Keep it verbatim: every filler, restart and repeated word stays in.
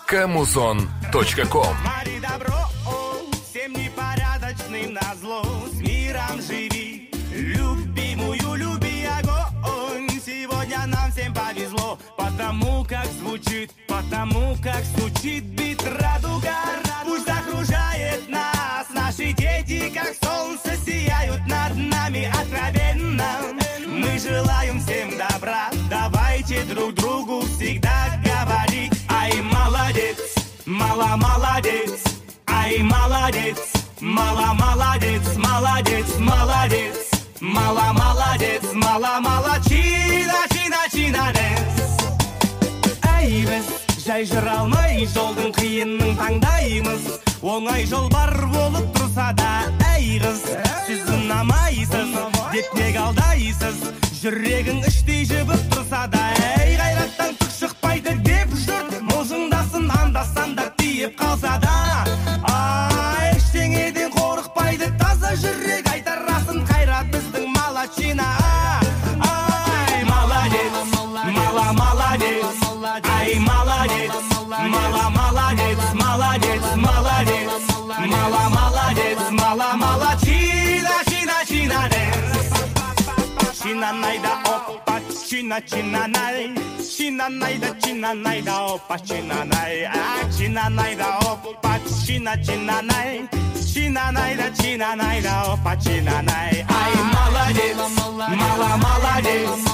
Камузон точка ком. Мари добро, всем непорядочным назло, с миром живи, любимую люби огонь. Сегодня нам всем повезло, потому как звучит, потому как стучит бит радуга. Пусть окружает нас, наши дети, как солнце, сияют над нами откровенно. Мы желаем всем добра, давайте друг другу всегда говорить: ай, молодец, мало молодец, ай, молодец, мало молодец, молодец, молодец, мало молодец, мало молодчина, чина, чина, дес. Ай, біз жай жүре алмай жолдың қиынын таңдаймыз, оңай жол бар болып тұрса да, әй қыз, сіз ұнамайсыз деп неге алдайсыз, жүрегің іштей жібіп тұрса да, әй қайраттан түк шықпайды деп жұрт мылжыңдасын, анда-санда тиіп қалса да, ай, ештеңеден қорықпайды таза жүрек айтар расын, қайрат біздің молодчина. Ай, молодец, мала молодец, ай, молодец, мала молодец, молодец, молодец, мала молодец, мала молодчина, чина, чина, дес. Чина найда опа, чина, чина най, чина найда, чина найда опа, чина най, а чина найда опа, чина, чина най, чина найда, чина найда опа, чина най. Ай, молодец, мала молодец,